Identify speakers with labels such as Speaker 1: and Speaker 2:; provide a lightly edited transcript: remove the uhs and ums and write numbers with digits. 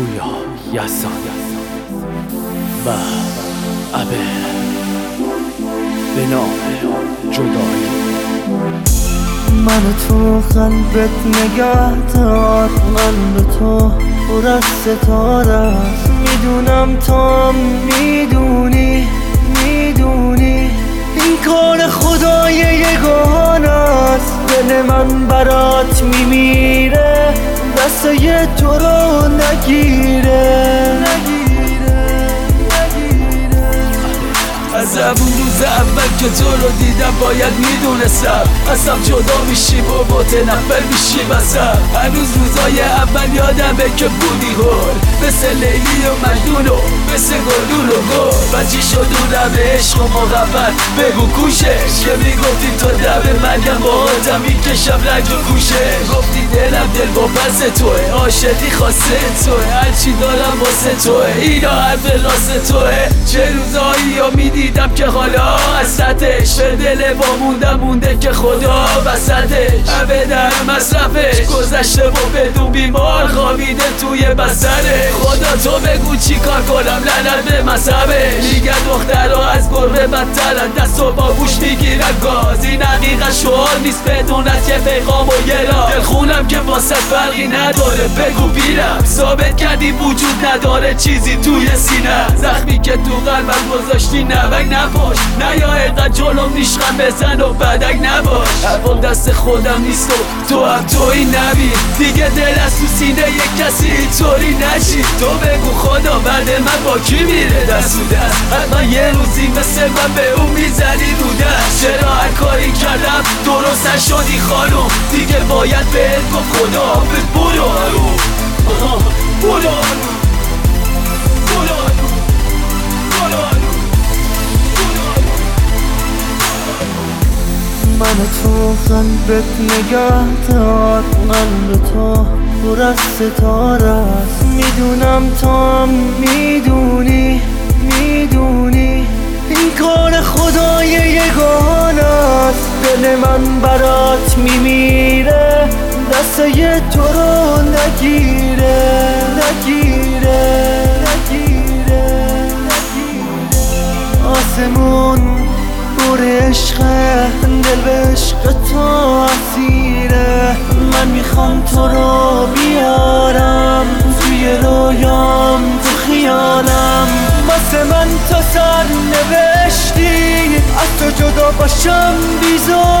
Speaker 1: پویا یزدان و ابه به نام جدایی.
Speaker 2: من تو قلبت نگه دار، قلب تو پر از ستاره است. میدونم تو هم میدونی این کار خدای یگانه است. دل من برات میمیره، دستای تو رو نگیره.
Speaker 3: از همون روز اول که تو رو دیدم باید میدونستم اصلا جدا میشیم و متنفر میشیم. اصلا هنوز روزای اول یادمه که بودی هول مثل لیلی و مجنون و مثل گلون و گل. و چی شد اون همه عشق و محبت بگو کوشش که میگفتی تو دم مرگم باهاتم میکشم رنج و کوشه. گفتی دلم دل با پس توه، عاشقی خاصه توه، هرچی دارم واسه توه، اینا حرف راست توه. چه روزایی ها میدیدم که حالا وسطش به دل با مونده که خدا وسطش همه در مصرفش گذشته و بدون بیمار خوابیده توی بسترش. خدا تو بگو چی کار کنم لعنت به مذهبش. میگن دخترها از گربه بدترن، دست و با گوش میگیرن گاز. این حقیقت شعار نیست بدون از یه پیغام و یه راه. دلخونم که واسه فرقی نداره بگو بیرم، ثابت کردی وجود نداره چیزی توی سینه. زخمی که تو قلبم گذاشتی نمک نباش، نه یا اینقدر جلوم نیشخم بزن و بدک نباش. حرفم دست خودم نیست و تو هم توی نبین دیگه. دل از تو سینه یک کسی اینطوری نشید. تو بگو خدا بعد من با کی میره دست و دست؟ حتما یه روزی مثل من به اون میزنی رو دست. چرا هر کاری کردم درست نشدی خانم؟ دیگه باید بهت گفت خدا برو برو
Speaker 2: من تو قلبت نگه دار، قلب تو پر از ستاره است. میدونم تو هم میدونی این کار خدای یگانه است. دل من برات میمیره، دستای تو رو نگیره. آسمون پر عشقه، دل به عشق تو اسیره. من میخوام تو رو بیارم توی رویام، تو خیالم. واسه من تو سر نوشتی، از تو جدا باشم بیزار.